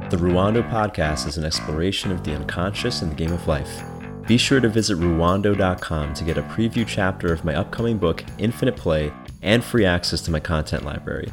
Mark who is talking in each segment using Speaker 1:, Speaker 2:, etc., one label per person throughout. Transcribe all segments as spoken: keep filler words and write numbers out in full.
Speaker 1: The Ruwando Podcast is an exploration of the unconscious and the game of life. Be sure to visit ruwando dot com to get a preview chapter of my upcoming book, Infinite Play, and free access to my content library.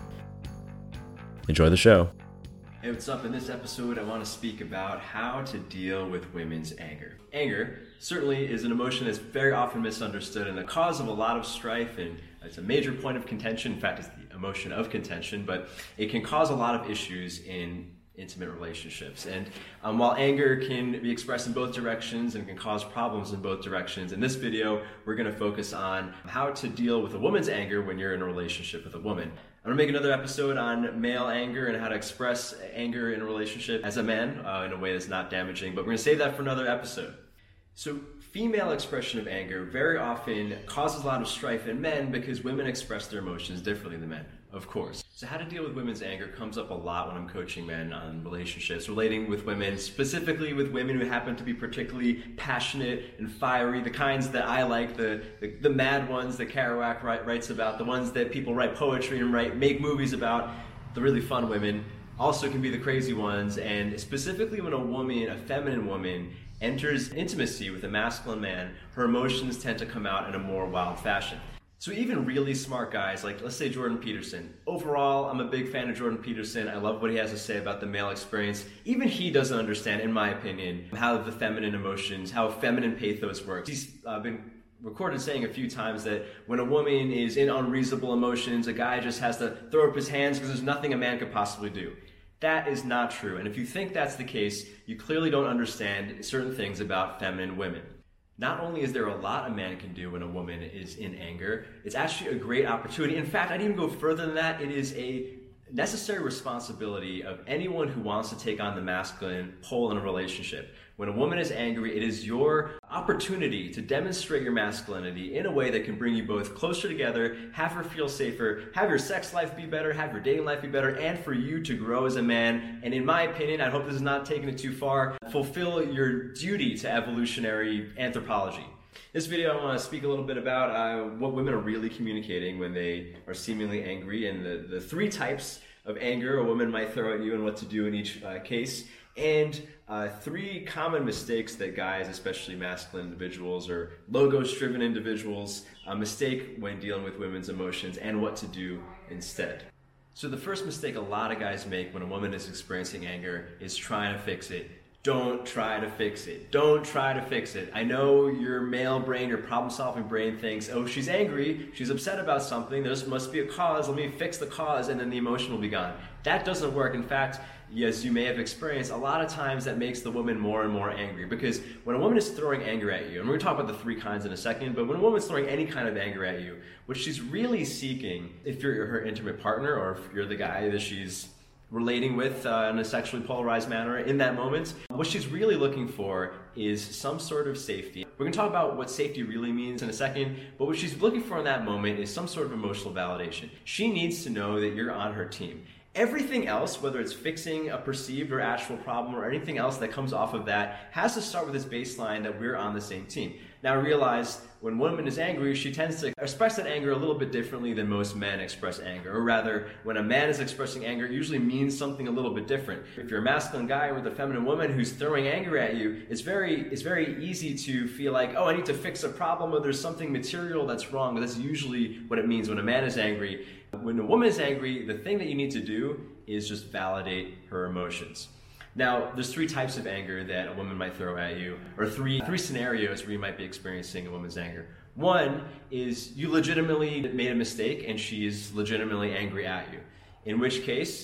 Speaker 1: Enjoy the show.
Speaker 2: Hey, what's up? In this episode, I want to speak about how to deal with women's anger. Anger certainly is an emotion that's very often misunderstood and the cause of a lot of strife, and it's a major point of contention. In fact, it's the emotion of contention, but it can cause a lot of issues in intimate relationships. And um, while anger can be expressed in both directions and can cause problems in both directions, in this video, we're going to focus on how to deal with a woman's anger when you're in a relationship with a woman. I'm going to make another episode on male anger and how to express anger in a relationship as a man uh, in a way that's not damaging, but we're going to save that for another episode. So female expression of anger very often causes a lot of strife in men because women express their emotions differently than men, of course. So how to deal with women's anger comes up a lot when I'm coaching men on relationships, relating with women, specifically with women who happen to be particularly passionate and fiery, the kinds that I like, the the, the mad ones that Kerouac write, writes about, the ones that people write poetry and write make movies about, the really fun women. Also can be the crazy ones, and specifically when a woman, a feminine woman, enters intimacy with a masculine man, her emotions tend to come out in a more wild fashion. So even really smart guys, like let's say Jordan Peterson. Overall, I'm a big fan of Jordan Peterson. I love what he has to say about the male experience. Even he doesn't understand, in my opinion, how the feminine emotions, how feminine pathos works. He's uh, been recorded saying a few times that when a woman is in unreasonable emotions, a guy just has to throw up his hands because there's nothing a man could possibly do. That is not true. And if you think that's the case, you clearly don't understand certain things about feminine women. Not only is there a lot a man can do when a woman is in anger, it's actually a great opportunity. In fact, I'd even go further than that. It is a necessary responsibility of anyone who wants to take on the masculine pole in a relationship. When a woman is angry, it is your opportunity to demonstrate your masculinity in a way that can bring you both closer together, have her feel safer, have your sex life be better, have your dating life be better, and for you to grow as a man. And in my opinion, I hope this is not taking it too far, fulfill your duty to evolutionary anthropology. This video I want to speak a little bit about uh, what women are really communicating when they are seemingly angry, and the, the three types of anger a woman might throw at you and what to do in each uh, case, and uh, three common mistakes that guys, especially masculine individuals or logos-driven individuals, uh, mistake when dealing with women's emotions and what to do instead. So the first mistake a lot of guys make when a woman is experiencing anger is trying to fix it. Don't try to fix it. Don't try to fix it. I know your male brain, your problem-solving brain thinks, oh, she's angry, she's upset about something, there must be a cause, let me fix the cause, and then the emotion will be gone. That doesn't work. In fact, yes, you may have experienced, a lot of times that makes the woman more and more angry, because when a woman is throwing anger at you, and we're going to talk about the three kinds in a second, but when a woman's throwing any kind of anger at you, what she's really seeking, if you're her intimate partner or if you're the guy that she's relating with uh, in a sexually polarized manner in that moment, what she's really looking for is some sort of safety. We're going to talk about what safety really means in a second, but what she's looking for in that moment is some sort of emotional validation. She needs to know that you're on her team. Everything else, whether it's fixing a perceived or actual problem or anything else that comes off of that, has to start with this baseline that we're on the same team. Now realize when a woman is angry, she tends to express that anger a little bit differently than most men express anger. Or rather, when a man is expressing anger, it usually means something a little bit different. If you're a masculine guy with a feminine woman who's throwing anger at you, it's very, it's very easy to feel like, oh, I need to fix a problem, or there's something material that's wrong. That's usually what it means when a man is angry. When a woman is angry, the thing that you need to do is just validate her emotions. Now, there's three types of anger that a woman might throw at you, or three three scenarios where you might be experiencing a woman's anger. One is you legitimately made a mistake and she is legitimately angry at you, in which case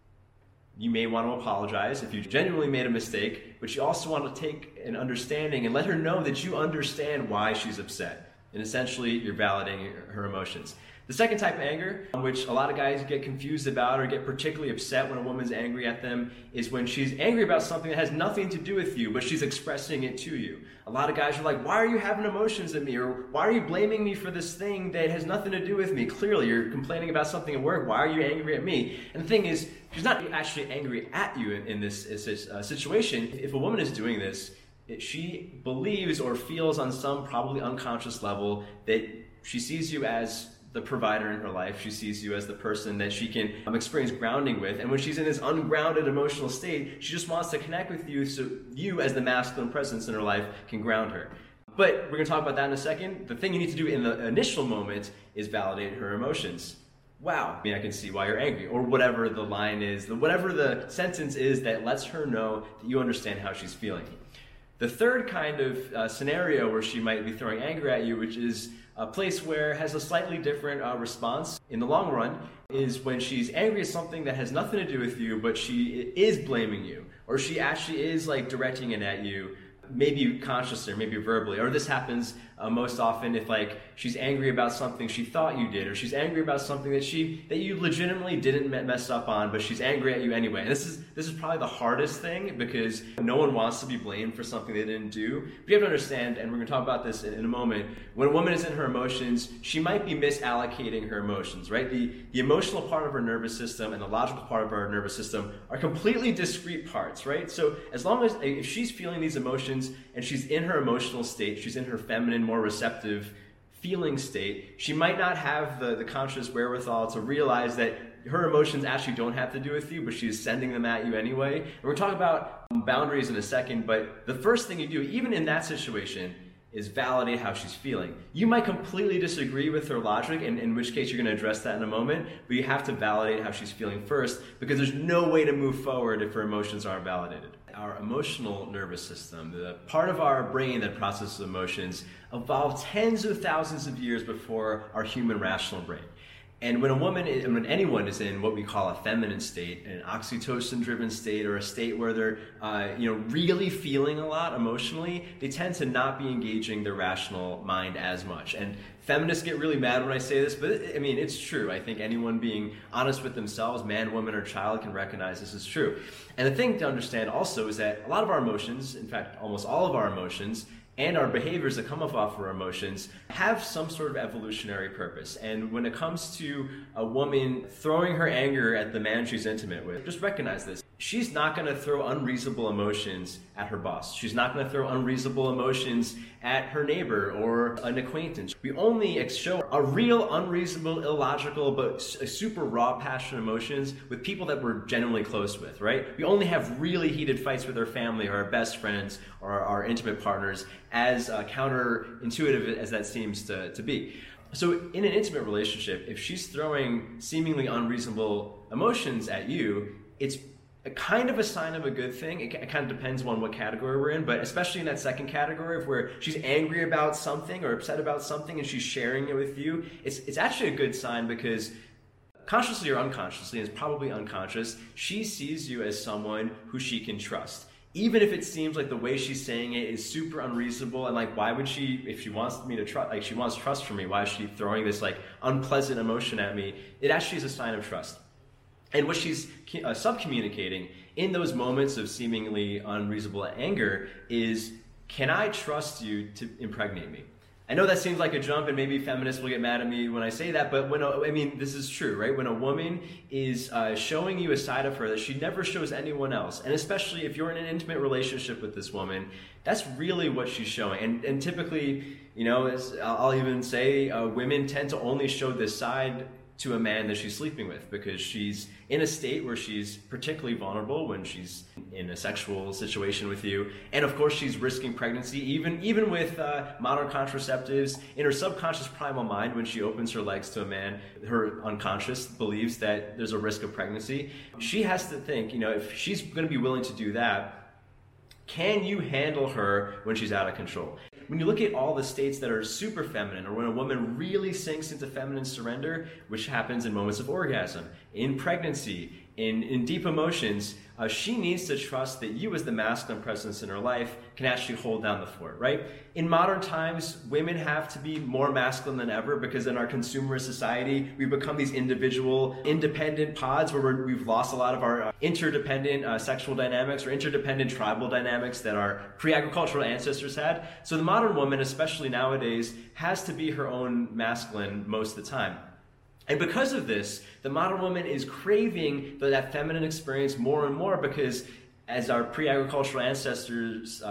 Speaker 2: you may want to apologize if you genuinely made a mistake, but you also want to take an understanding and let her know that you understand why she's upset. And essentially, you're validating her emotions. The second type of anger, which a lot of guys get confused about or get particularly upset when a woman's angry at them, is when she's angry about something that has nothing to do with you, but she's expressing it to you. A lot of guys are like, why are you having emotions at me? Or why are you blaming me for this thing that has nothing to do with me? Clearly, you're complaining about something at work. Why are you angry at me? And the thing is, she's not actually angry at you in, in this, this uh, situation. If a woman is doing this, it, she believes or feels on some probably unconscious level that she sees you as the provider in her life. She sees you as the person that she can um, experience grounding with. And when she's in this ungrounded emotional state, she just wants to connect with you so you, as the masculine presence in her life, can ground her. But we're going to talk about that in a second. The thing you need to do in the initial moment is validate her emotions. Wow, I mean, I can see why you're angry, or whatever the line is, the, whatever the sentence is that lets her know that you understand how she's feeling. The third kind of uh, scenario where she might be throwing anger at you, which is a place where it has a slightly different uh, response in the long run, is when she's angry at something that has nothing to do with you, but she is blaming you, or she actually is like directing it at you, maybe consciously or maybe verbally. Or this happens uh, most often if like she's angry about something she thought you did, or she's angry about something that she that you legitimately didn't mess up on, but she's angry at you anyway. And this is this is probably the hardest thing, because no one wants to be blamed for something they didn't do. But you have to understand, and we're going to talk about this in, in a moment, when a woman is in her emotions, she might be misallocating her emotions, right? The, the emotional part of her nervous system and the logical part of her nervous system are completely discrete parts, right? So as long as, if she's feeling these emotions and she's in her emotional state, she's in her feminine, more receptive feeling state, she might not have the, the conscious wherewithal to realize that her emotions actually don't have to do with you, but she's sending them at you anyway. And we're going to talk about boundaries in a second, but the first thing you do, even in that situation, is validate how she's feeling. You might completely disagree with her logic, and in which case you're going to address that in a moment, but you have to validate how she's feeling first, because there's no way to move forward if her emotions aren't validated. Our emotional nervous system, the part of our brain that processes emotions, evolved tens of thousands of years before our human rational brain. And when a woman, when anyone is in what we call a feminine state, an oxytocin-driven state, or a state where they're, uh, you know, really feeling a lot emotionally, they tend to not be engaging their rational mind as much. And feminists get really mad when I say this, but I mean, it's true. I think anyone being honest with themselves, man, woman, or child, can recognize this is true. And the thing to understand also is that a lot of our emotions, in fact, almost all of our emotions, and our behaviors that come off of our emotions have some sort of evolutionary purpose. And when it comes to a woman throwing her anger at the man she's intimate with, just recognize this. She's not going to throw unreasonable emotions at her boss. She's not going to throw unreasonable emotions at her neighbor or an acquaintance. We only show a real, unreasonable, illogical, but super raw, passionate emotions with people that we're genuinely close with, right? We only have really heated fights with our family or our best friends or our, our intimate partners, as uh, counterintuitive as that seems to, to be. So in an intimate relationship, if she's throwing seemingly unreasonable emotions at you, it's a kind of a sign of a good thing. It, it kind of depends on what category we're in, but especially in that second category of where she's angry about something or upset about something and she's sharing it with you, it's it's actually a good sign, because consciously or unconsciously, and it's probably unconscious, she sees you as someone who she can trust. Even if it seems like the way she's saying it is super unreasonable, and like, why would she, if she wants me to trust, like she wants trust from me, why is she throwing this like unpleasant emotion at me? It actually is a sign of trust. And what she's uh, sub-communicating in those moments of seemingly unreasonable anger is, can I trust you to impregnate me? I know that seems like a jump, and maybe feminists will get mad at me when I say that, but when a, I mean, this is true, right? When a woman is uh, showing you a side of her that she never shows anyone else, and especially if you're in an intimate relationship with this woman, that's really what she's showing. And, and typically, you know, as I'll even say, uh, women tend to only show this side to a man that she's sleeping with, because she's in a state where she's particularly vulnerable when she's in a sexual situation with you. And of course, she's risking pregnancy, even even with uh, modern contraceptives. In her subconscious primal mind, when she opens her legs to a man, her unconscious believes that there's a risk of pregnancy. She has to think, you know, if she's going to be willing to do that, can you handle her when she's out of control? When you look at all the states that are super feminine, or when a woman really sinks into feminine surrender, which happens in moments of orgasm, in pregnancy, in, in deep emotions, uh, she needs to trust that you, as the masculine presence in her life, can actually hold down the fort, right? In modern times, women have to be more masculine than ever, because in our consumerist society, we've become these individual, independent pods where we're, we've lost a lot of our uh, interdependent uh, sexual dynamics or interdependent tribal dynamics that our pre-agricultural ancestors had. So the modern woman, especially nowadays, has to be her own masculine most of the time. And because of this, the modern woman is craving that feminine experience more and more, because as our pre-agricultural ancestors uh,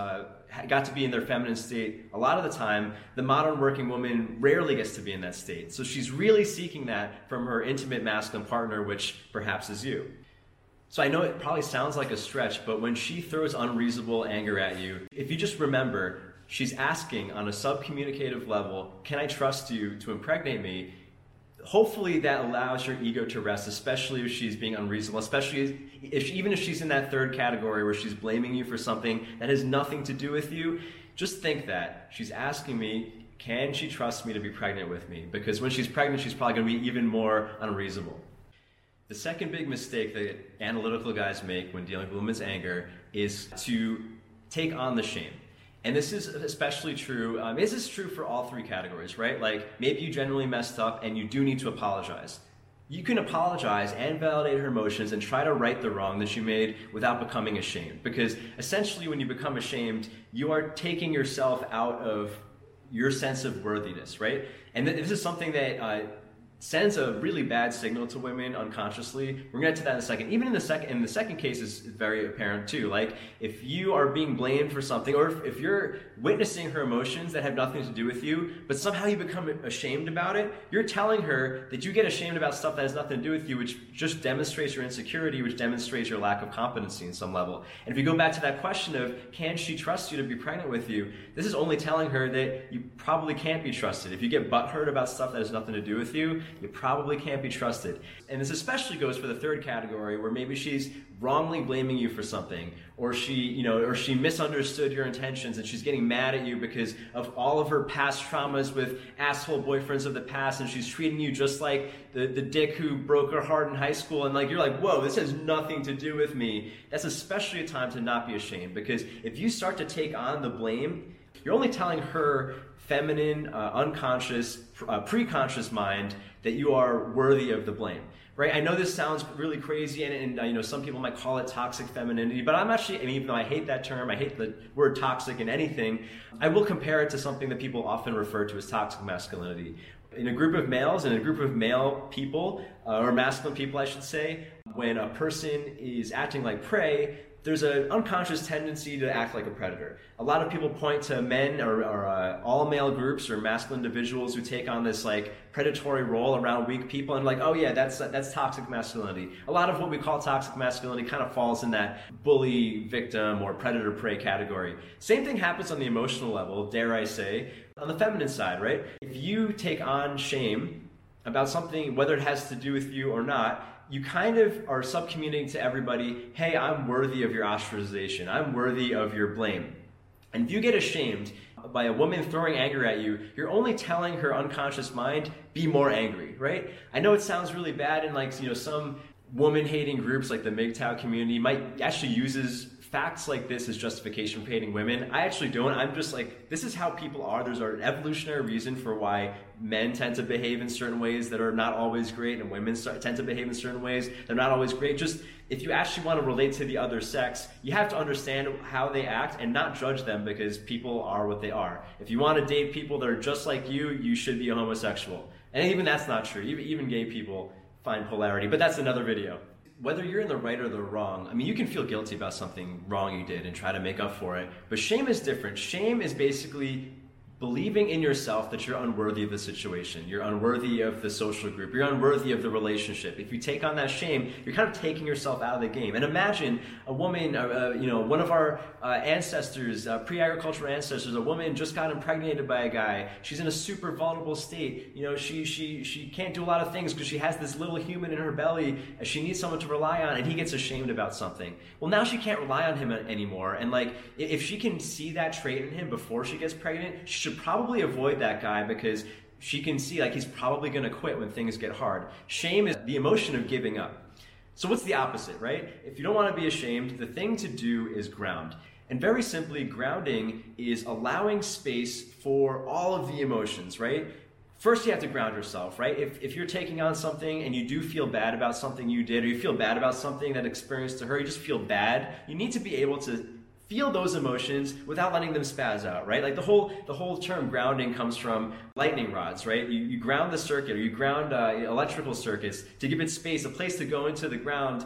Speaker 2: got to be in their feminine state a lot of the time, the modern working woman rarely gets to be in that state. So she's really seeking that from her intimate masculine partner, which perhaps is you. So I know it probably sounds like a stretch, but when she throws unreasonable anger at you, if you just remember, she's asking on a sub-communicative level, can I trust you to impregnate me? Hopefully that allows your ego to rest, especially if she's being unreasonable, especially if she, even if she's in that third category where she's blaming you for something that has nothing to do with you. Just think that she's asking me, can she trust me to be pregnant with me? Because when she's pregnant, she's probably going to be even more unreasonable. The second big mistake that analytical guys make when dealing with women's anger is to take on the shame. And this is especially true, um, this is true for all three categories, right? Like maybe you generally messed up and you do need to apologize. You can apologize and validate her emotions and try to right the wrong that you made without becoming ashamed. Because essentially when you become ashamed, you are taking yourself out of your sense of worthiness, right? And th- this is something that uh, sends a really bad signal to women unconsciously. We're gonna get to that in a second. Even in the second, in the second case is very apparent too. Like if you are being blamed for something, or if, if you're witnessing her emotions that have nothing to do with you, but somehow you become ashamed about it, you're telling her that you get ashamed about stuff that has nothing to do with you, which just demonstrates your insecurity, which demonstrates your lack of competency in some level. And if you go back to that question of, can she trust you to be pregnant with you? This is only telling her that you probably can't be trusted. If you get butthurt about stuff that has nothing to do with you, you probably can't be trusted. And this especially goes for the third category where maybe she's wrongly blaming you for something, or she, you know, or she misunderstood your intentions and she's getting mad at you because of all of her past traumas with asshole boyfriends of the past, and she's treating you just like the, the dick who broke her heart in high school, and like you're like, whoa, this has nothing to do with me. That's especially a time to not be ashamed, because if you start to take on the blame, you're only telling her feminine, uh, unconscious, uh, pre-conscious mind that you are worthy of the blame, right? I know this sounds really crazy, and, and uh, you know, some people might call it toxic femininity, but I'm actually, I mean, even though I hate that term, I hate the word toxic in anything, I will compare it to something that people often refer to as toxic masculinity. In a group of males, in a group of male people, uh, or masculine people, I should say, when a person is acting like prey, there's an unconscious tendency to act like a predator. A lot of people point to men or, or uh, all male groups or masculine individuals who take on this like predatory role around weak people and like, oh yeah, that's that's toxic masculinity. A lot of what we call toxic masculinity kind of falls in that bully, victim, or predator-prey category. Same thing happens on the emotional level, dare I say, on the feminine side, right? If you take on shame about something, whether it has to do with you or not, you kind of are sub-communicating to everybody, hey, I'm worthy of your ostracization. I'm worthy of your blame. And if you get ashamed by a woman throwing anger at you, you're only telling her unconscious mind, be more angry, right? I know it sounds really bad, and like, you know, some woman-hating groups like the M G T O W community might actually uses facts like this as justification for hating women. I actually don't. I'm just like, this is how people are. There's an evolutionary reason for why men tend to behave in certain ways that are not always great, and women tend to behave in certain ways they're not always great. Just, if you actually want to relate to the other sex, you have to understand how they act and not judge them, because people are what they are. If you want to date people that are just like you, you should be a homosexual. And even that's not true. Even, even gay people find polarity, but that's another video. Whether you're in the right or the wrong, I mean, you can feel guilty about something wrong you did and try to make up for it, but shame is different. Shame is basically believing in yourself that you're unworthy of the situation, you're unworthy of the social group, you're unworthy of the relationship. If you take on that shame, you're kind of taking yourself out of the game. And imagine a woman, uh, you know, one of our uh, ancestors, uh, pre-agricultural ancestors, a woman just got impregnated by a guy. She's in a super vulnerable state. You know, she she she can't do a lot of things because she has this little human in her belly. She needs someone to rely on, and he gets ashamed about something. Well, now she can't rely on him anymore. And like, if she can see that trait in him before she gets pregnant, she should probably avoid that guy, because she can see like he's probably going to quit when things get hard. Shame is the emotion of giving up. So what's the opposite, right? If you don't want to be ashamed, the thing to do is ground. And very simply, grounding is allowing space for all of the emotions, right? First, you have to ground yourself, right? If, if you're taking on something and you do feel bad about something you did, or you feel bad about something that experienced to her, you just feel bad, you need to be able to feel those emotions without letting them spaz out, right? Like the whole the whole term grounding comes from lightning rods, right? You, you ground the circuit, or you ground uh, electrical circuits to give it space, a place to go into the ground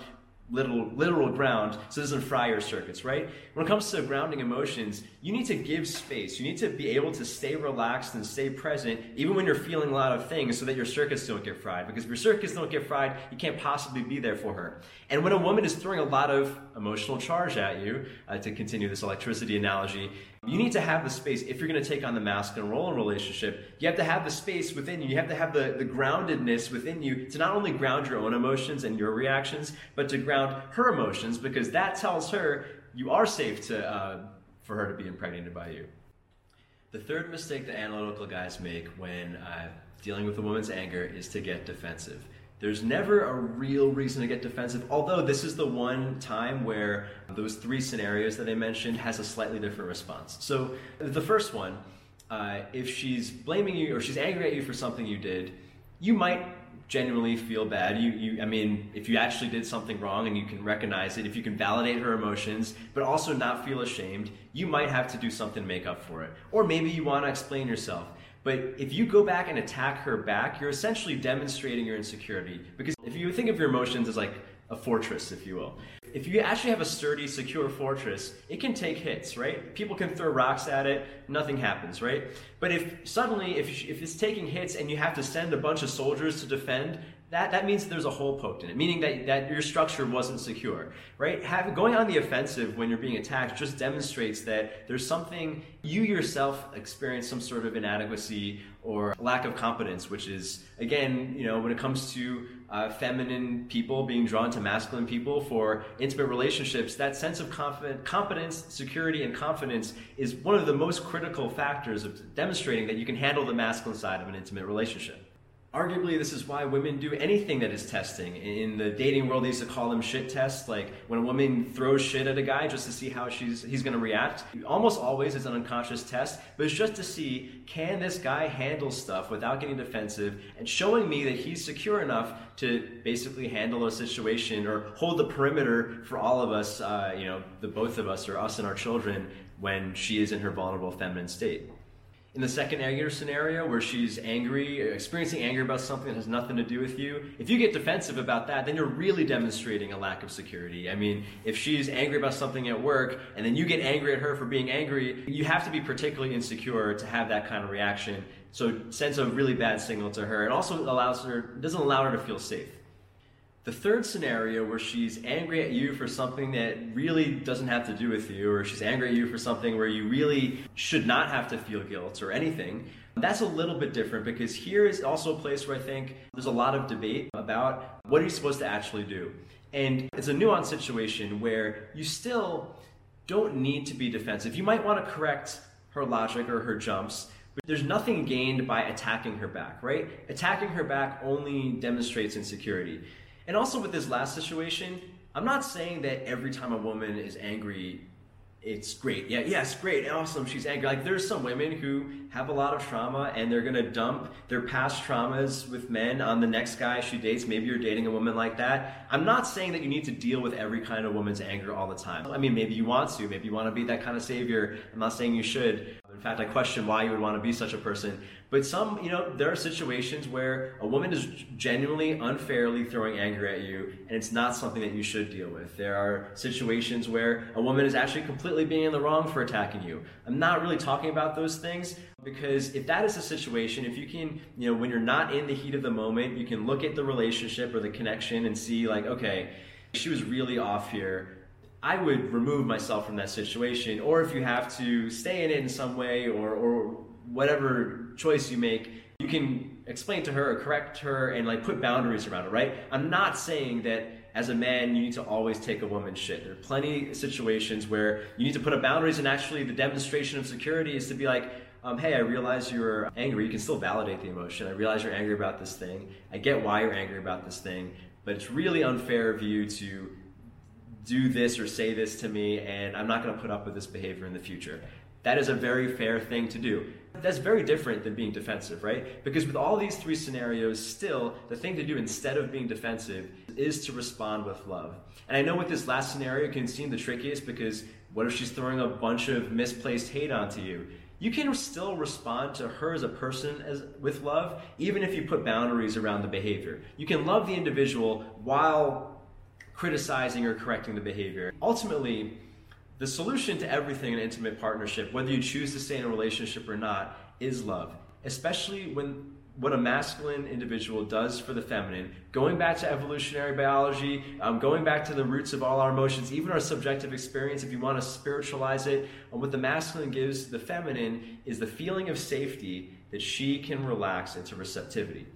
Speaker 2: literal literal ground so it doesn't fry your circuits, right? When it comes to grounding emotions, you need to give space. You need to be able to stay relaxed and stay present even when you're feeling a lot of things so that your circuits don't get fried. Because if your circuits don't get fried, you can't possibly be there for her. And when a woman is throwing a lot of emotional charge at you, uh, to continue this electricity analogy, you need to have the space. If you're going to take on the masculine role in a relationship, you have to have the space within you. You have to have the, the groundedness within you to not only ground your own emotions and your reactions, but to ground her emotions, because that tells her you are safe to uh, for her to be impregnated by you. The third mistake that analytical guys make when uh, dealing with a woman's anger is to get defensive. There's never a real reason to get defensive, although this is the one time where those three scenarios that I mentioned has a slightly different response. So the first one, uh, if she's blaming you or she's angry at you for something you did, you might genuinely feel bad. You, you, I mean, if you actually did something wrong and you can recognize it, if you can validate her emotions, but also not feel ashamed, you might have to do something to make up for it. Or maybe you want to explain yourself. But if you go back and attack her back, you're essentially demonstrating your insecurity. Because if you think of your emotions as like a fortress, if you will, if you actually have a sturdy, secure fortress, it can take hits, right? People can throw rocks at it, nothing happens, right? But if suddenly, if, if it's taking hits and you have to send a bunch of soldiers to defend, that, that means there's a hole poked in it, meaning that, that your structure wasn't secure, right? Have, going on the offensive when you're being attacked just demonstrates that there's something, you yourself experience some sort of inadequacy or lack of competence, which is, again, you know, when it comes to uh, feminine people being drawn to masculine people for intimate relationships, that sense of confident, competence, security, and confidence is one of the most critical factors of demonstrating that you can handle the masculine side of an intimate relationship. Arguably, this is why women do anything that is testing. In the dating world, they used to call them shit tests, like when a woman throws shit at a guy just to see how she's he's going to react. Almost always it's an unconscious test, but it's just to see, can this guy handle stuff without getting defensive and showing me that he's secure enough to basically handle a situation or hold the perimeter for all of us, uh, you know, the both of us or us and our children when she is in her vulnerable feminine state. In the second anger scenario where she's angry, experiencing anger about something that has nothing to do with you, if you get defensive about that, then you're really demonstrating a lack of security. I mean, if she's angry about something at work and then you get angry at her for being angry, you have to be particularly insecure to have that kind of reaction. So it sends a really bad signal to her. It also allows her, doesn't allow her to feel safe. The third scenario where she's angry at you for something that really doesn't have to do with you, or she's angry at you for something where you really should not have to feel guilt or anything, that's a little bit different, because here is also a place where I think there's a lot of debate about what are you supposed to actually do. And it's a nuanced situation where you still don't need to be defensive. You might want to correct her logic or her jumps, but there's nothing gained by attacking her back, right? Attacking her back only demonstrates insecurity. And also with this last situation, I'm not saying that every time a woman is angry, it's great. Yeah, yes, great, awesome, she's angry. Like, there's some women who have a lot of trauma and they're gonna dump their past traumas with men on the next guy she dates. Maybe you're dating a woman like that. I'm not saying that you need to deal with every kind of woman's anger all the time. I mean, maybe you want to, maybe you wanna be that kind of savior. I'm not saying you should. In fact, I question why you would want to be such a person. But some, you know, there are situations where a woman is genuinely, unfairly throwing anger at you, and it's not something that you should deal with. There are situations where a woman is actually completely being in the wrong for attacking you. I'm not really talking about those things, because if that is the situation, if you can, you know, when you're not in the heat of the moment, you can look at the relationship or the connection and see, like, okay, she was really off here. I would remove myself from that situation. Or if you have to stay in it in some way, or, or whatever choice you make, you can explain to her or correct her and like put boundaries around it, right? I'm not saying that as a man you need to always take a woman's shit. There are plenty of situations where you need to put up boundaries, and actually the demonstration of security is to be like, um, hey, I realize you're angry. You can still validate the emotion. I realize you're angry about this thing. I get why you're angry about this thing, but it's really unfair of you to do this or say this to me, and I'm not going to put up with this behavior in the future. That is a very fair thing to do. That's very different than being defensive, right? Because with all these three scenarios, still, the thing to do instead of being defensive is to respond with love. And I know with this last scenario, it can seem the trickiest, because what if she's throwing a bunch of misplaced hate onto you? You can still respond to her as a person as, with love, even if you put boundaries around the behavior. You can love the individual while criticizing or correcting the behavior. Ultimately, the solution to everything in an intimate partnership, whether you choose to stay in a relationship or not, is love. Especially when what a masculine individual does for the feminine, going back to evolutionary biology, um, going back to the roots of all our emotions, even our subjective experience, if you want to spiritualize it, and what the masculine gives the feminine is the feeling of safety that she can relax into receptivity.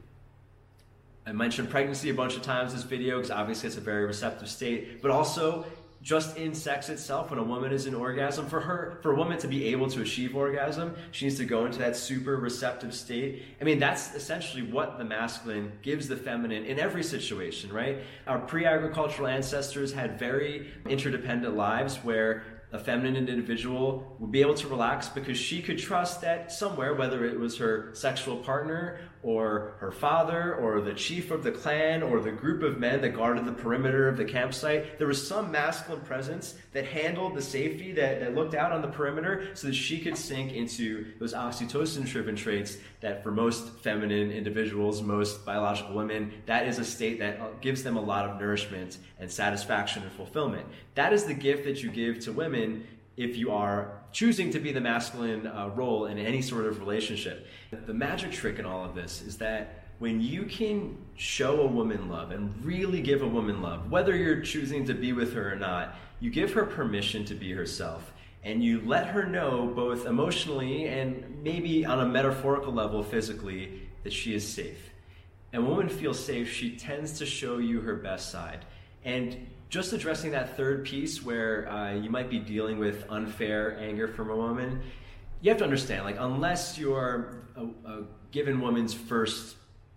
Speaker 2: I mentioned pregnancy a bunch of times in this video because obviously it's a very receptive state, but also just in sex itself, when a woman is in orgasm, for her, for a woman to be able to achieve orgasm, she needs to go into that super receptive state. I mean, that's essentially what the masculine gives the feminine in every situation, right? Our pre-agricultural ancestors had very interdependent lives where a feminine individual would be able to relax because she could trust that somewhere, whether it was her sexual partner or her father or the chief of the clan or the group of men that guarded the perimeter of the campsite, there was some masculine presence that handled the safety, that, that looked out on the perimeter so that she could sink into those oxytocin-driven traits that for most feminine individuals, most biological women, that is a state that gives them a lot of nourishment and satisfaction and fulfillment. That is the gift that you give to women if you are choosing to be the masculine uh, role in any sort of relationship. The magic trick in all of this is that when you can show a woman love and really give a woman love, whether you're choosing to be with her or not, you give her permission to be herself. And you let her know, both emotionally and maybe on a metaphorical level physically, that she is safe. And when a woman feels safe, she tends to show you her best side. And just addressing that third piece where uh, you might be dealing with unfair anger from a woman, you have to understand, like, unless you're a, a given woman's first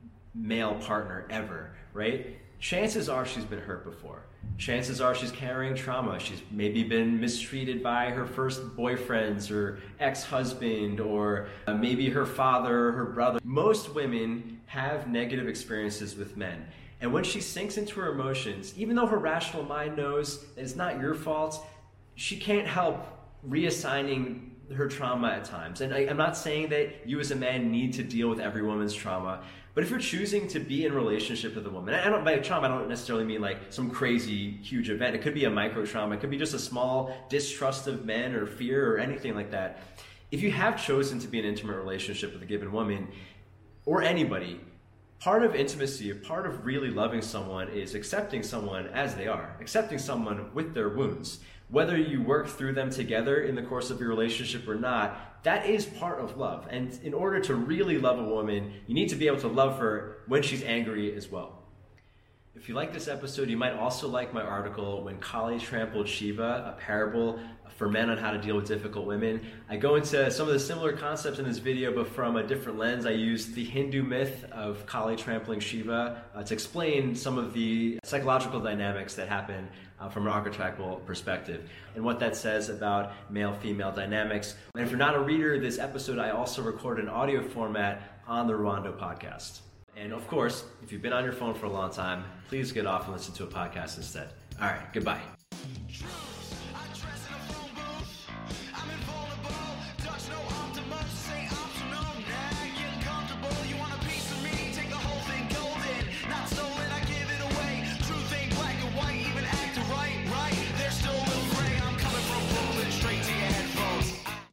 Speaker 2: male partner ever, right? Chances are she's been hurt before. Chances are she's carrying trauma. She's maybe been mistreated by her first boyfriends or ex-husband, or uh, maybe her father or her brother. Most women have negative experiences with men. And when she sinks into her emotions, even though her rational mind knows that it's not your fault, she can't help reassigning her trauma at times. And I, I'm not saying that you as a man need to deal with every woman's trauma, but if you're choosing to be in a relationship with a woman, I don't, by trauma, I don't necessarily mean like some crazy, huge event. It could be a micro trauma. It could be just a small distrust of men or fear or anything like that. If you have chosen to be in an intimate relationship with a given woman or anybody, part of intimacy, part of really loving someone is accepting someone as they are, accepting someone with their wounds. Whether you work through them together in the course of your relationship or not, that is part of love. And in order to really love a woman, you need to be able to love her when she's angry as well. If you like this episode, you might also like my article, When Kali Trampled Shiva, a parable for men on how to deal with difficult women. I go into some of the similar concepts in this video, but from a different lens. I use the Hindu myth of Kali trampling Shiva uh, to explain some of the psychological dynamics that happen uh, from an archetypal perspective and what that says about male-female dynamics. And if you're not a reader, this episode I also record in audio format on the Ruwando podcast. And of course, if you've been on your phone for a long time, please get off and listen to a podcast instead. All right, goodbye.